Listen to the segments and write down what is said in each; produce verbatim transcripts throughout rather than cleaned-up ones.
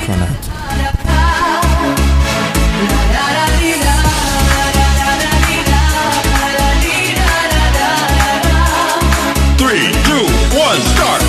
front of. Three, two, one, start!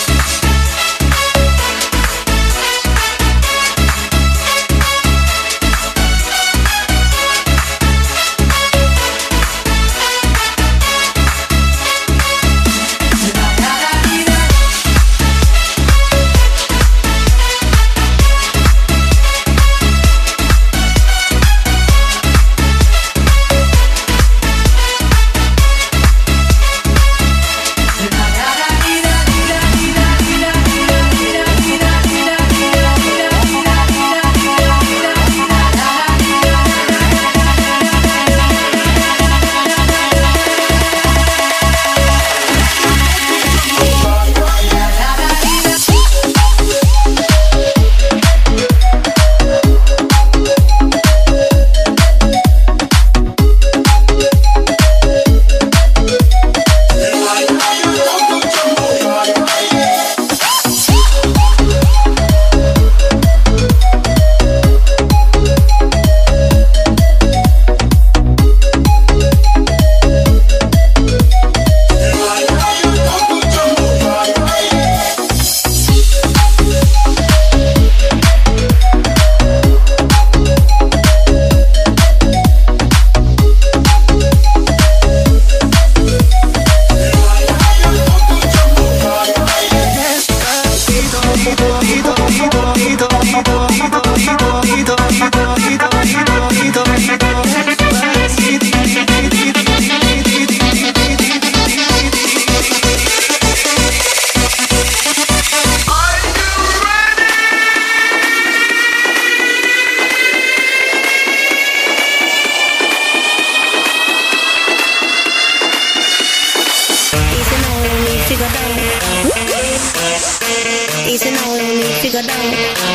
Easy now, you don't need to go down.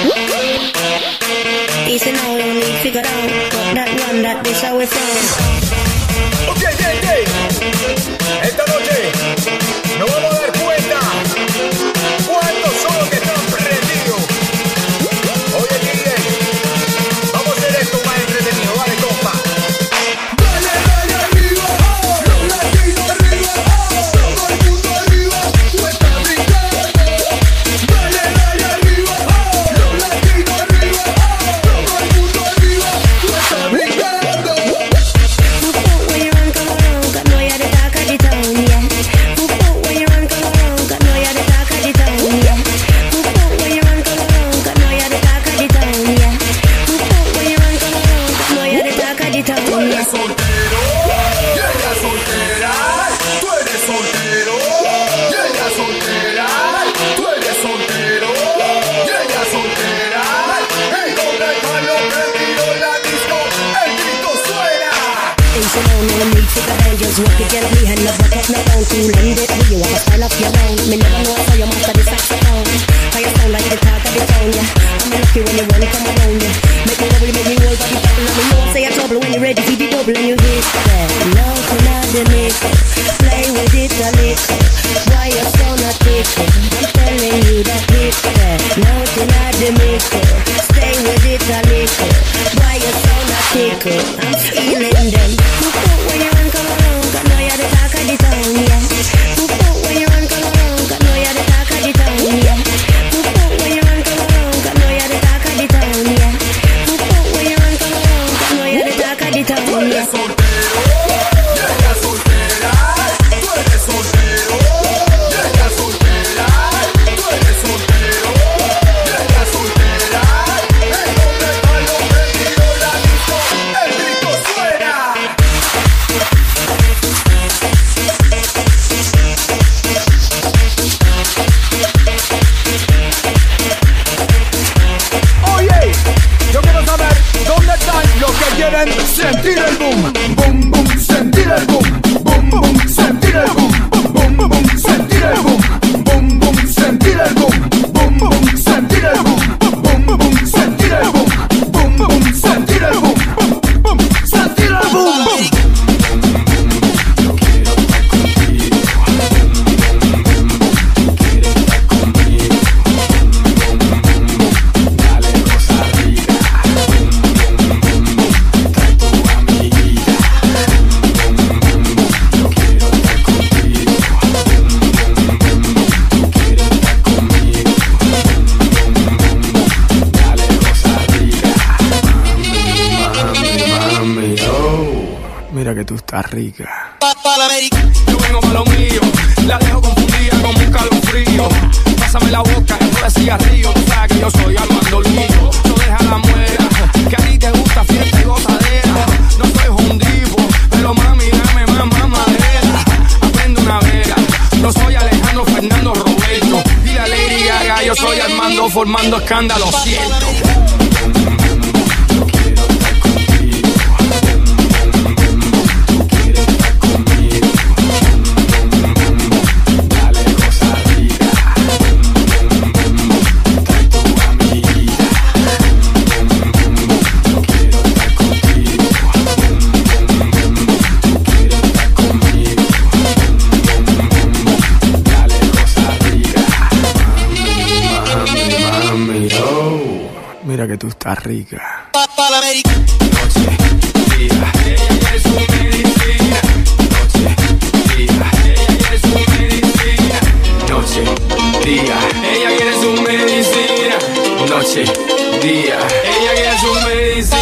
Easy now, you don't need to go down. Got that one, that this how we from. Ok, ok, ok. Esta noche nos vamos a dar cuenta cuántos son los que están prendidos. Oye, D J, vamos a hacer esto más entretenido, vale, compa. Dale, dale arriba, los latinos arriba, todo el mundo arriba, tú estás brincando. Dale, dale arriba, los latinos arriba, todo el mundo arriba, tú estás brincando. Who fuck when you run, come around, got no you're the talk of the town, yeah. Who fuck when you run, come around, got no you're the talk of the town, yeah. Who fuck when you run, come around, got no you're the talk of the town, yeah. Who fuck when you run, come around, got no you're the talk of the town, Tú yeah. eres soltero, y ella soltera. Tú eres soltero, y ella soltera. Tú eres soltero, y ella soltera. ¿En dónde están los prendidos en la disco? El grito suena. Easy now, no need to go down. Just walk it gently and never cut no down. To lend it, you have a style of your own. Me never know how you master the saxophone. How you sound like the talk of the town, yeah. I'm lucky when you wanna come around, yeah. Make me worry, make me hold body bubble. Let me know say a trouble when you're ready for the double and you hit that. Nothing out the nickel. Play with it a little. Why you so not tickle? I'm telling you that hit that. Nothing out the nickel. Stay with it a little. Why you so not tickle? I'm feeling them. Who fuck when you run, come around? Got no you're the talk of the town, yeah. Who fuck when you run, come around? Got no you're the talk of the town, yeah. tú estás rica. Yo vengo pa' lo mío, la dejo confundida como un calofrío. Pásame la boca, eso de cigarrillo. Tú sabes que yo soy Armando Lucho. No deja la muera, que a ti te gusta fiesta y gozadera. No soy hundivo, pero mami, dame más mamadera. Aprende una vera, no soy Alejandro Fernando Roberto. Dile a Lady Gaga, yo soy Armando formando escándalo, siento. Mira que tú estás rica. Noche, día, ella quiere su medicina. Noche, día, ella quiere su medicina. Noche, día, ella quiere su medicina. Noche, día, ella quiere su medicina.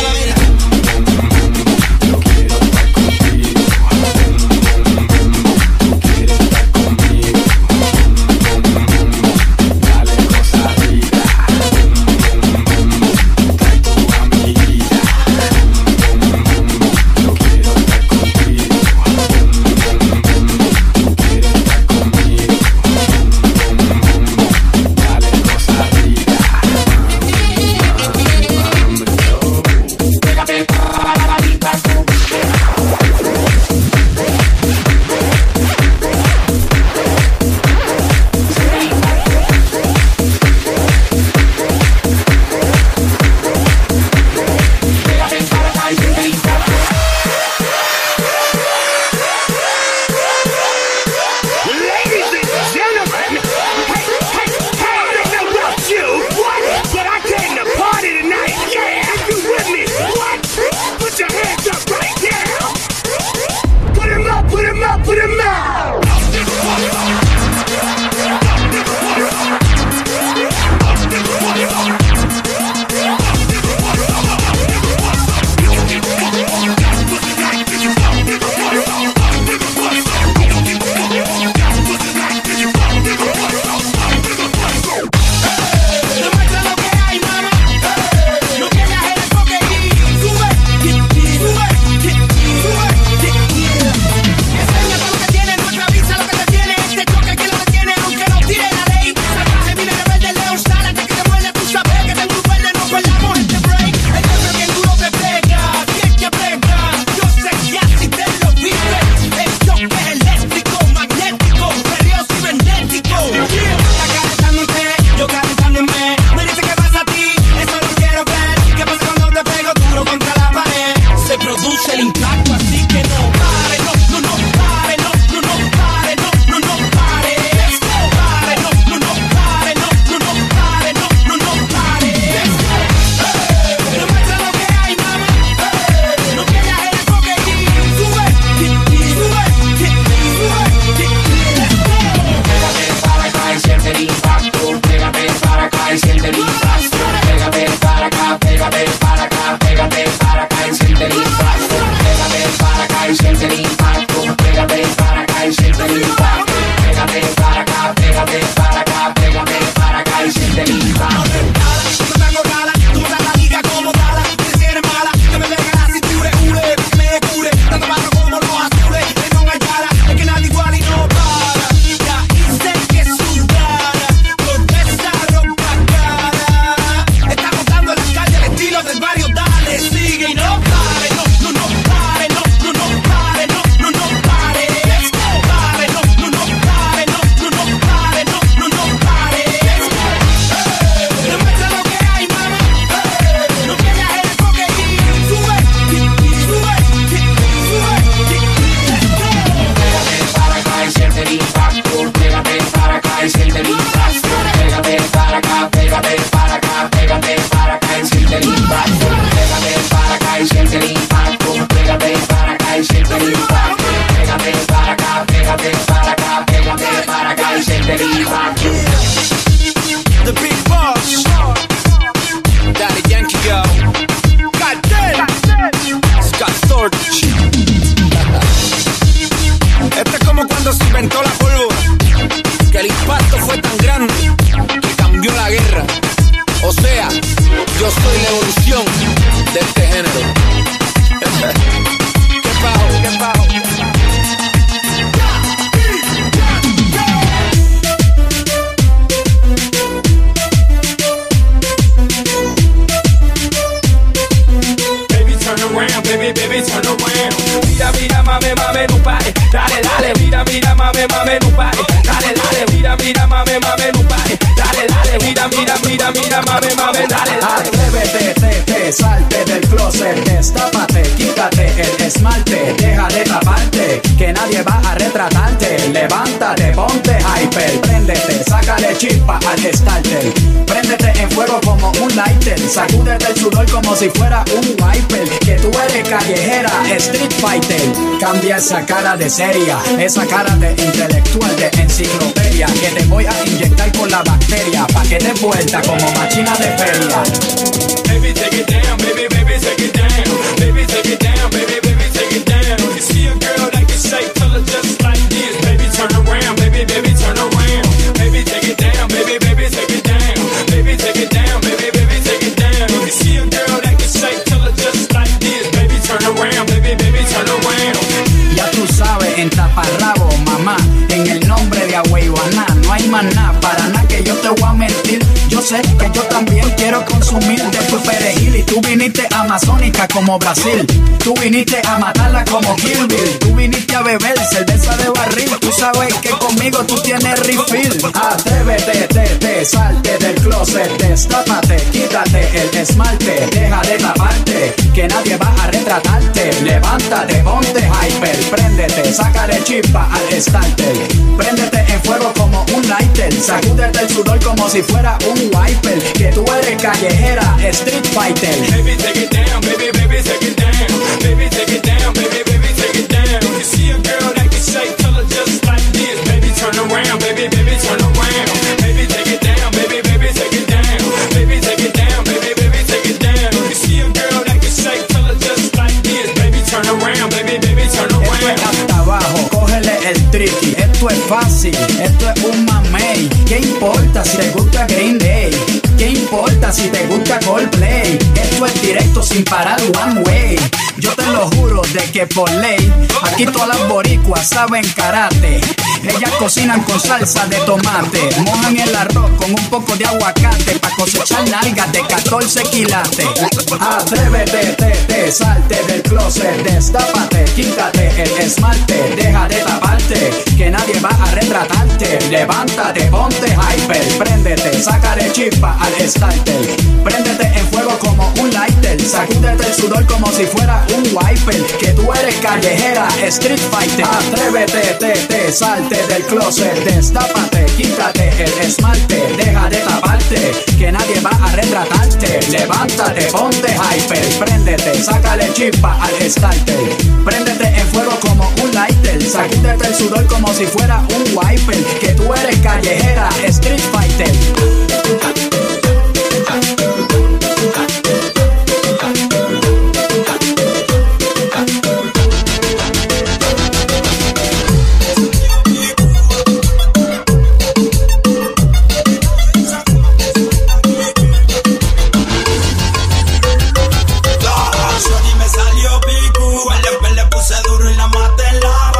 mira, mira, mira, mame, mame, dale, dale. Atrévete, te, te, salte del closet, destápate, quítate el esmalte, deja de taparte, que nadie va a retratarte. Levántate, ponte hyper, préndete, sácale chispa al starter. Préndete en fuego como un lighter, sacúdete el sudor como si fuera un wiper. Que tú eres callejera, street fighter. Cambia esa cara de seria, esa cara de intelectual, de enciclopedia, que te voy a inyectar con la bacteria, pa' que te vuelta como machina de feria. Baby, take it down, baby, baby, take it down. Baby, take it down, baby, baby, take it down. You see a girl that can shake, tell her just like this. Baby, turn around, baby, baby, turn around. Baby, take it down, baby, baby, take it down. Baby, take it down, baby, baby, take it down. You see a girl that can shake, tell her just like this. Baby, turn around, baby, baby, turn around. Ya tú sabes, en taparrabo, mamá, en el nombre de Agüeyuaná, no hay más nada, para nada que yo te voy a mentir. Yo sé que yo también quiero consumir de tu perejil. Y tú viniste amazónica como Brasil, tú viniste a matarla como Kill Bill, tú viniste a beber cerveza de barril. Tú sabes que conmigo tú tienes refill. Atrévete, te, te, salte del closet, destápate, quítate el esmalte, deja de taparte, que nadie va a retratarte. Levántate, ponte hyper, préndete, sácale chispa al starter. Préndete en fuego como un lighter, sacúdete el sudor como si fuera un wiper. Que tú eres callejera, street fighter. Baby, take it down, baby, baby, take it down. Baby, take it down, baby, baby, take it down. You see a girl that can shake, tell her just like this. Baby, turn around, baby, baby, turn around. Baby, take it down, baby, baby, take it down. Baby, take it down, baby, baby, take it down. You see a girl that can shake, tell her just like this. Baby, turn around, baby, baby, turn around. Esto es hasta abajo, cógele el tricky. Esto es fácil, esto es un mamey. ¿Qué importa si te gusta Green Day? ¿Qué importa si te gusta Coldplay? Esto es directo sin parar one way. Yo te lo juro de que por ley, aquí todas las boricuas saben karate. Ellas cocinan con salsa de tomate, mojan el arroz con un poco de aguacate, pa' cosechar nalgas de catorce quilates. Atrévete, te, te, salte del closet, destápate, quítate el esmalte, deja de taparte, que nadie va a retratarte. Levántate, ponte hyper, préndete, sácale chispa al starter. Préndete en fuego como un lighter, sacúdete el sudor como si fuera un wiper. Que tú eres callejera, street fighter. Atrévete, te, te, salte del closet, destápate, quítate el esmalte, deja de taparte, que nadie va a retratarte. Levántate, ponte hyper, préndete, sácale chispa al starter. Préndete en fuego como un lighter, sacúdete el sudor como si fuera un wiper. Que tú eres callejera, street fighter.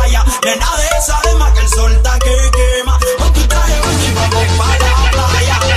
Nena de esa alma que el sol está que quema. Con tu traje y vamos para la playa.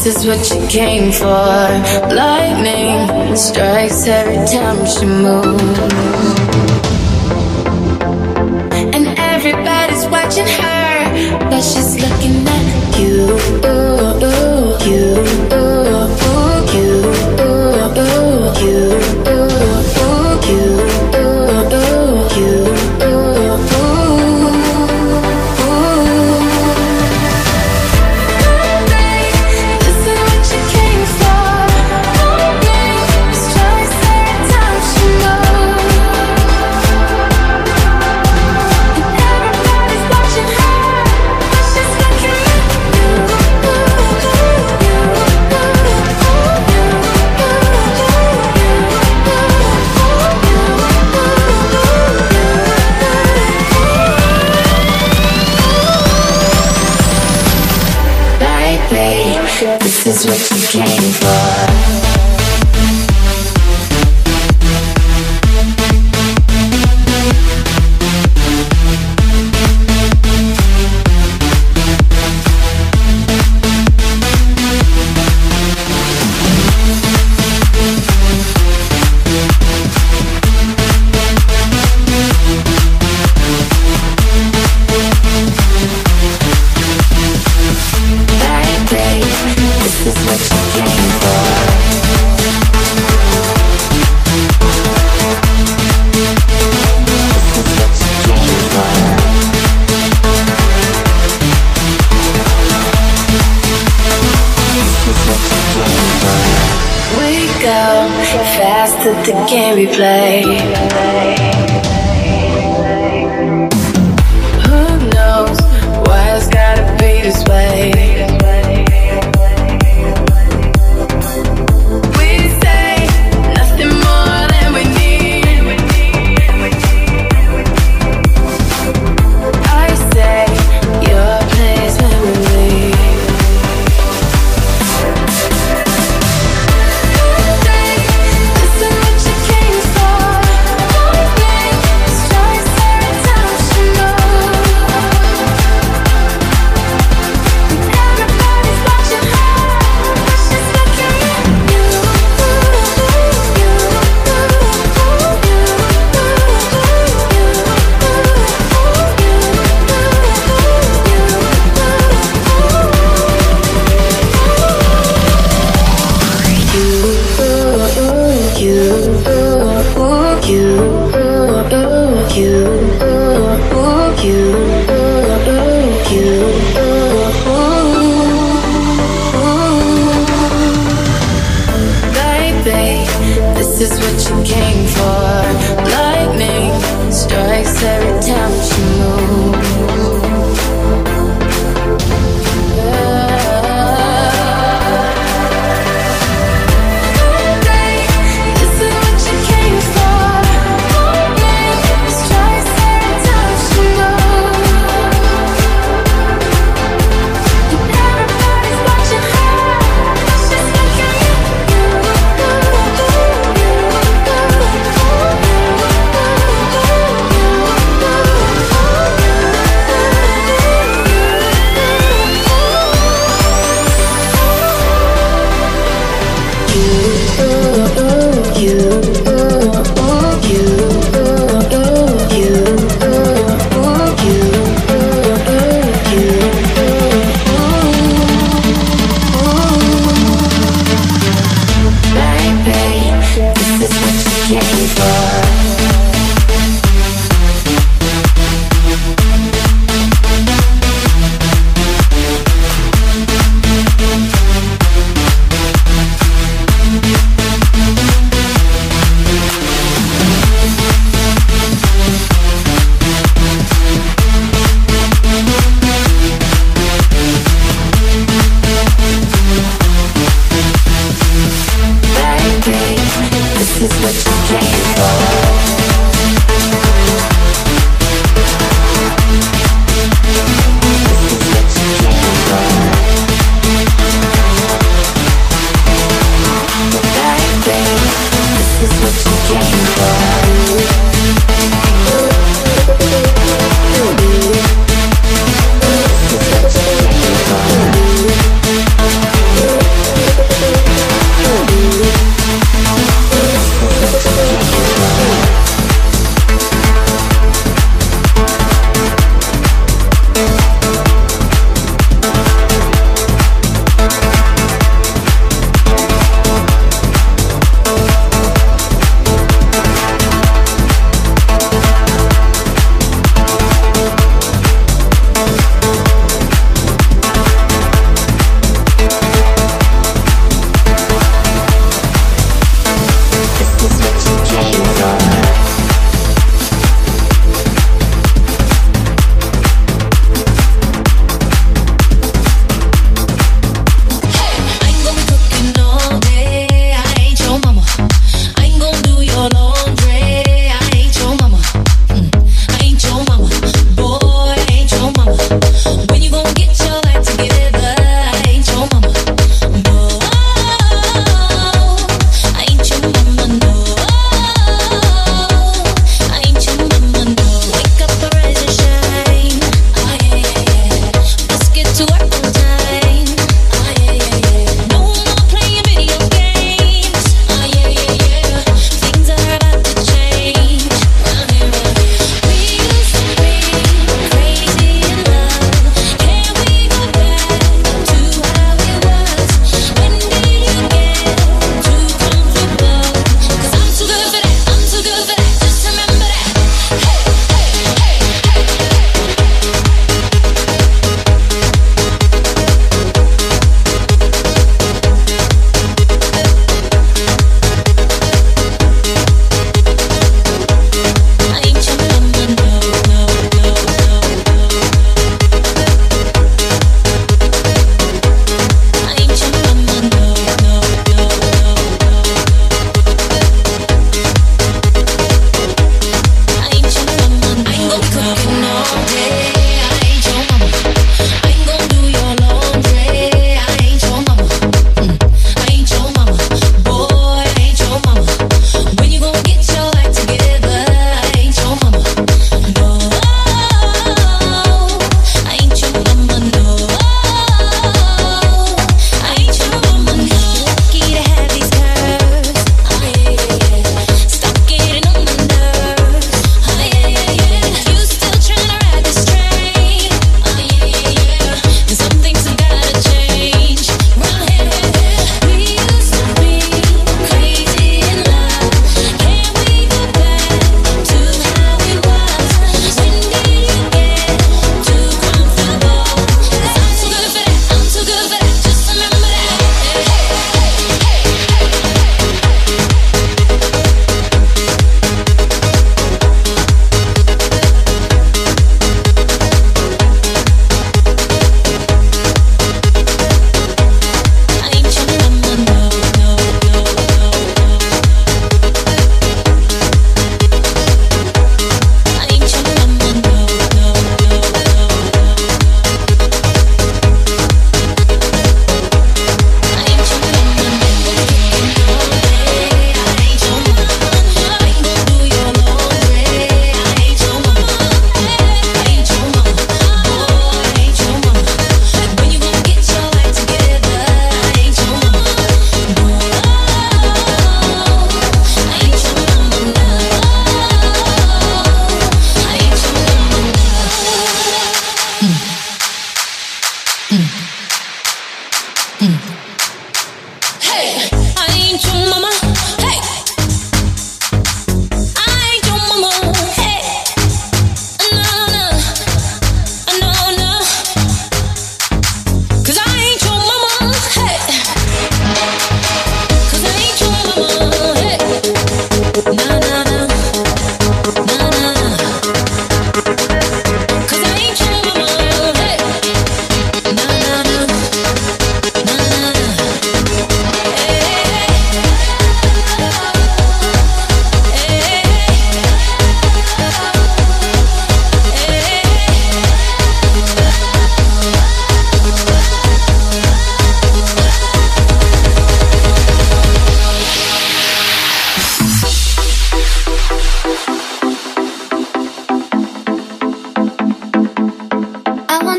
is what you came for. Lightning strikes every time she moves, and everybody's watching her, but she's looking at you, ooh, ooh, you, ooh, ooh, you, ooh, ooh, you, ooh, ooh, you, ooh, ooh, you, ooh, ooh. This is what you came for. Faster the game we play. Who knows why it's gotta be this way? We say nothing more than we need. I say your place when we leave. This is what you came for. Lightning strikes every time she moves.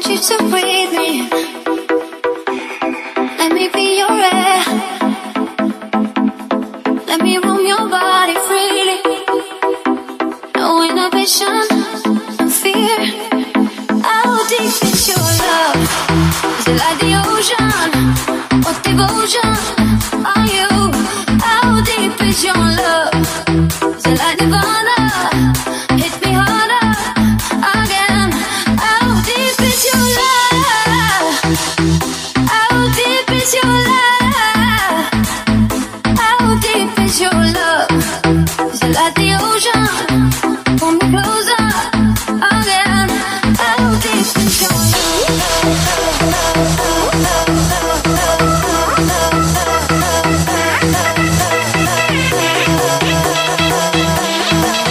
you to breathe me. Let me be your air. Let me roam your body freely. No inhibition, no fear. How deep is your love? Is it like the ocean? What devotion are you? How deep is your love? Is it like Nirvana? Hit me harder again. How deep is your love? How deep is your love? How deep is your love? Is it like the ocean? Pull me closer again. How deep is your love?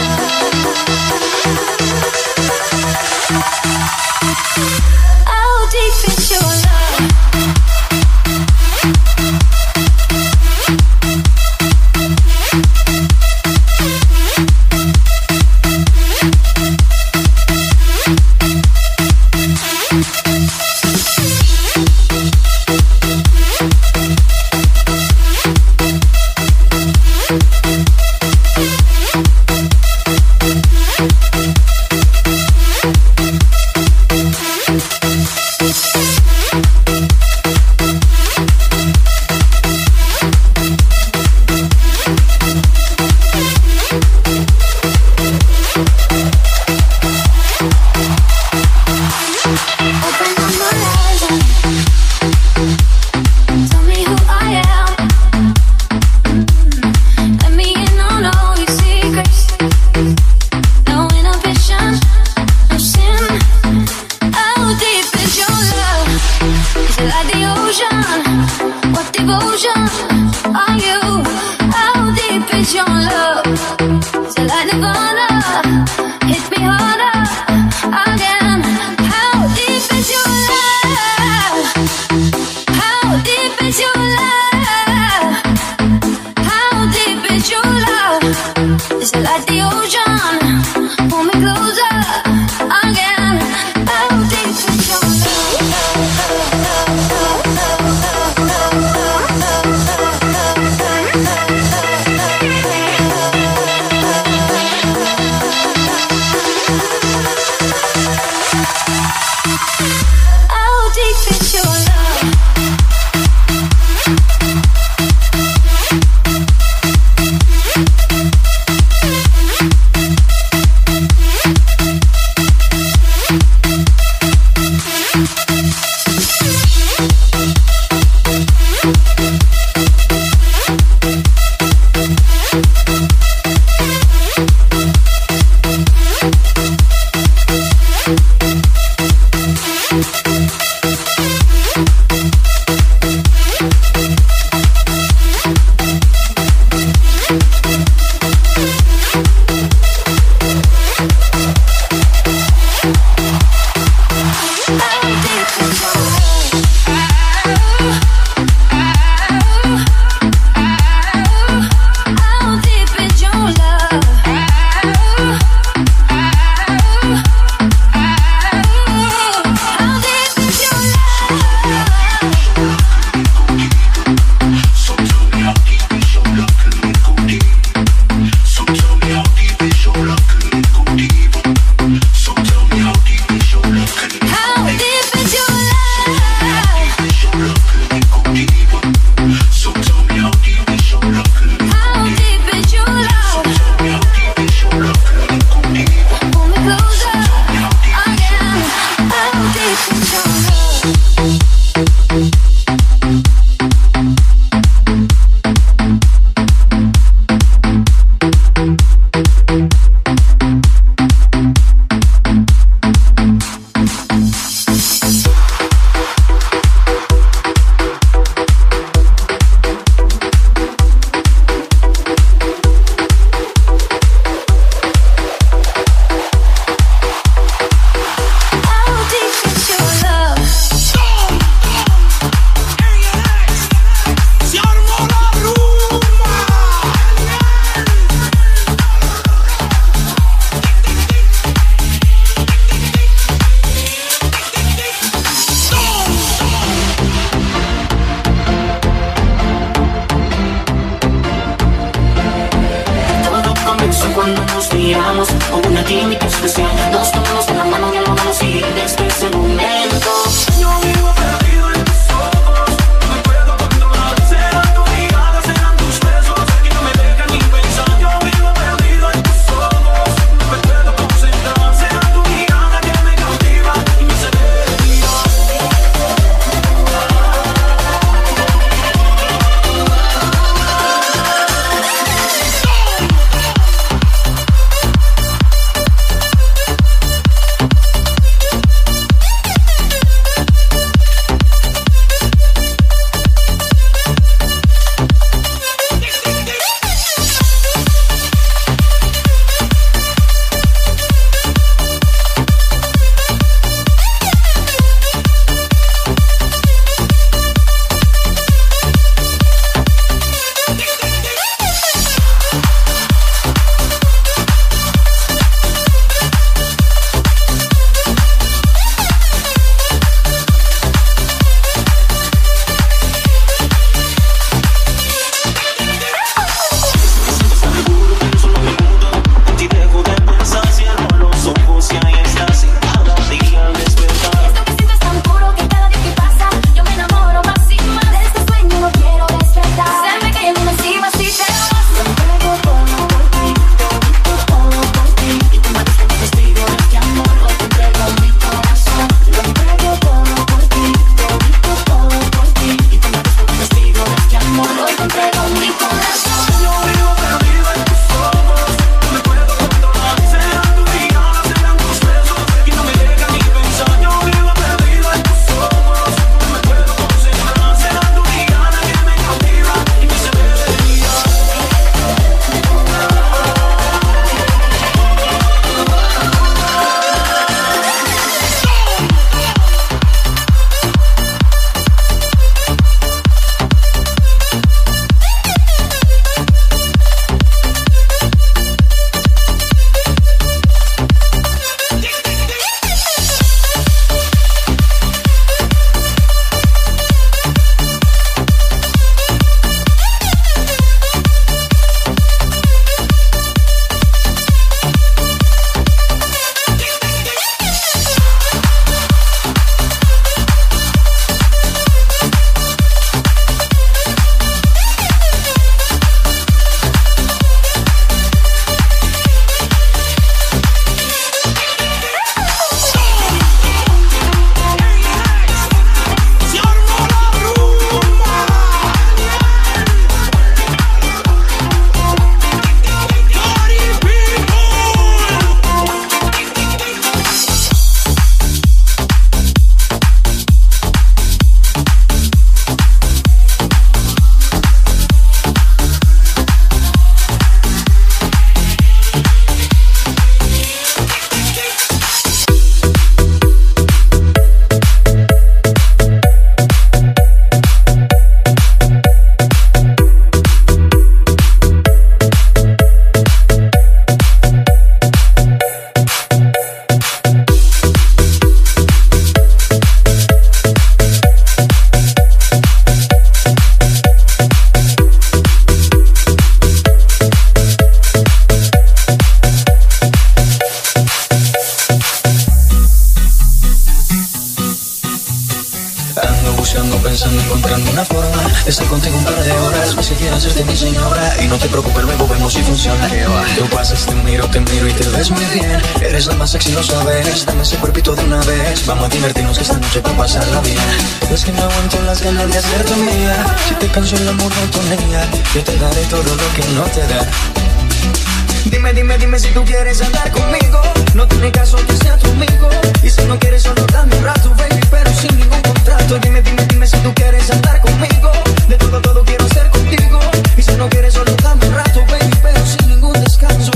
pensando encontrando una forma de estar contigo un par de horas más que quieras ser de mi señora. Y no te preocupes, luego vemos si funciona. Tú pasas, te miro, te miro y te ves muy bien. Eres la más sexy, lo sabes. Dame ese cuerpito de una vez. Vamos a divertirnos que esta noche para pasarla bien. Es que no aguanto las ganas de hacerte mía. Si te canso la monotonía, yo te daré todo lo que no te da. Dime, dime, dime si tú quieres andar conmigo. No tiene caso que sea tu amigo. Y si no quieres solo dame un rato, baby, pero sin ningún contrato. Dime, dime, dime si tú quieres andar conmigo. De todo, todo quiero ser contigo. Y si no quieres solo dame un rato, baby, pero sin ningún descanso.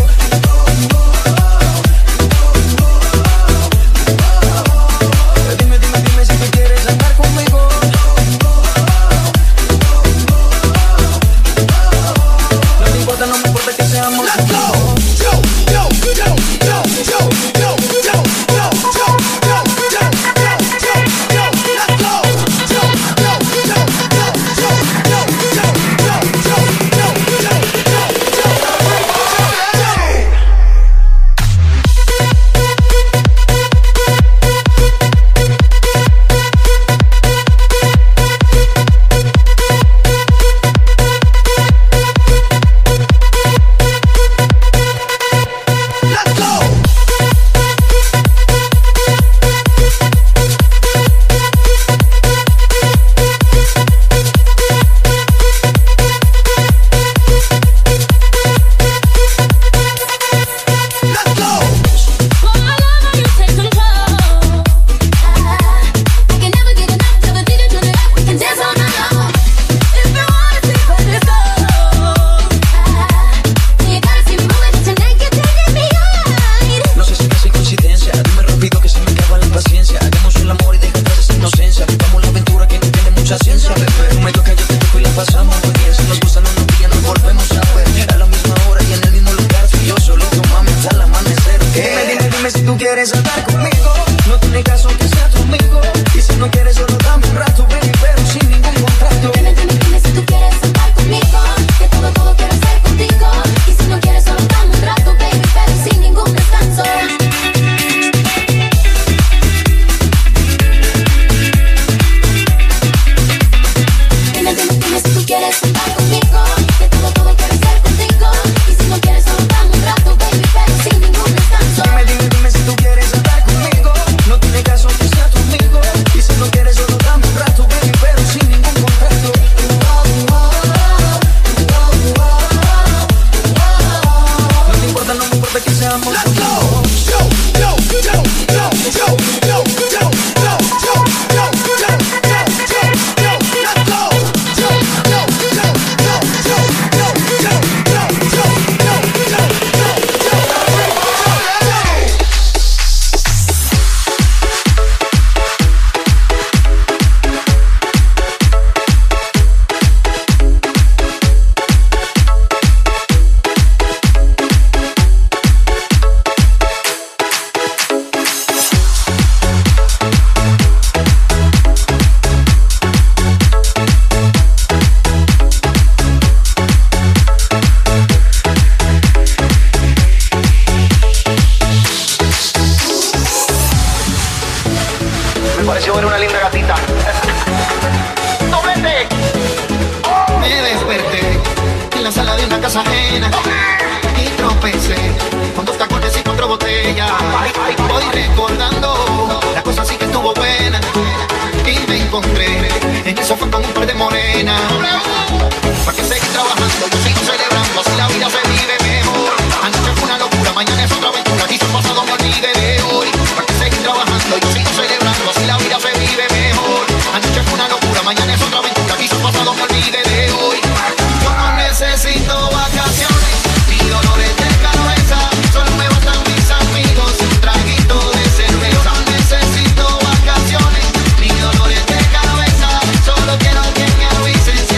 Dime, dime, dime si tú quieres andar conmigo. No me importa, no me importa que seamos amigos. Solo quiero que me avisen.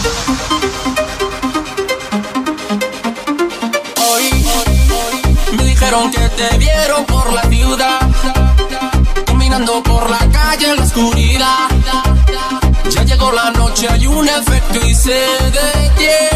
Hoy me dijeron que te vieron por la ciudad, caminando por la calle en la oscuridad. Ya llegó la noche, hay un efecto y se detiene.